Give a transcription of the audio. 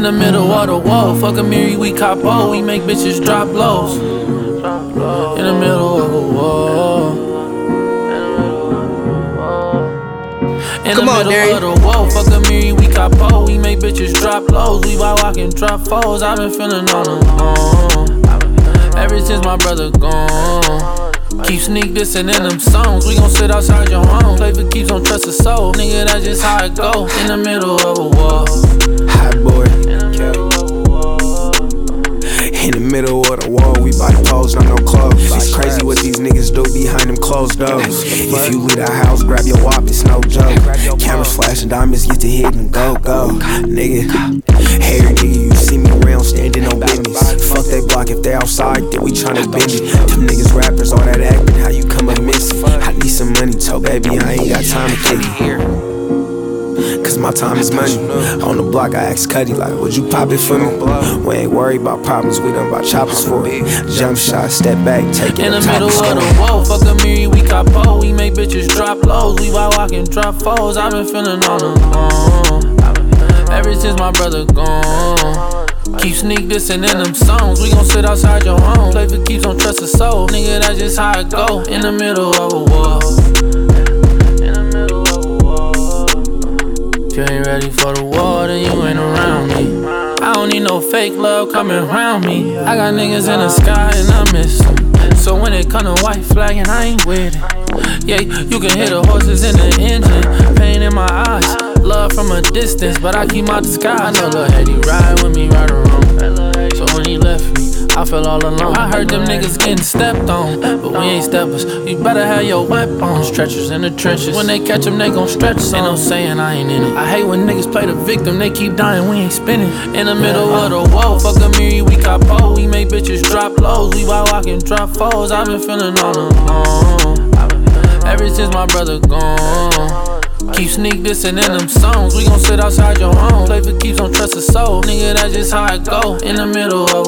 In the middle of the wall, fuck a Miri, we capo. We make bitches drop lows. In the middle of the wall. In the middle of the wall, fuck a Miri, we capo. We make bitches drop lows. We walking drop foes. I've been feeling all alone ever since my brother gone. Keep sneak dissing in them songs. We gon' sit outside your home. Play for keeps, don't trust a soul. Nigga, that's just how it go. In the middle of a war. Hot boy. In the middle of the wall, we buy poles, not no clothes. It's crazy what these niggas do behind them closed doors. If you leave the house, grab your wop, it's no joke. Cameras flashing, diamonds get to hit and go. Nigga, hey nigga, you see me around standing on business. Fuck they block, if they outside, then we tryna bend it. Them niggas rappers, all that acting, how you come up missing? I need some money, so baby, I ain't got time to kick it here. Cause my time is money. On the block, I asked Cuddy, like, would you pop it for me? We ain't worried about problems, we done about choppers for it. Jump shot, step back, take it. In the middle of the wall, fuck a Miri, we capo. We make bitches drop lows. We walking drop foes. I've been feeling all alone ever since my brother gone. Keep sneak dissing in them songs. We gon' sit outside your home. Play for keeps, don't trust a soul. Nigga, that's just how it go. In the middle of a war. If you ain't ready for the war, then you ain't around me. I don't need no fake love coming around me. I got niggas in the sky and I miss them. So when it come to white flag and I ain't with it. Yeah, you can hear the horses in the engine. Pain in my eyes, love from a distance, but I keep my disguise. I know Lil' Haiti ride with me right or wrong. So when he left me, I felt all alone. I heard them niggas getting stepped on, but we ain't steppers. You better have your weapons. Stretchers in the trenches. When they catch them, they gon' stretch some. Ain't no saying I ain't in it. I hate when niggas play the victim. They keep dying, we ain't spinning. In the middle of the wall, fuck a Miri, we capo. We make bitches drop lows. We walking drop foes. I've been feeling all alone ever since my brother gone. Keep sneak dissing in them songs. We gon' sit outside your home. Play for keeps, don't trust a soul. Nigga, that's just how it go. In the middle of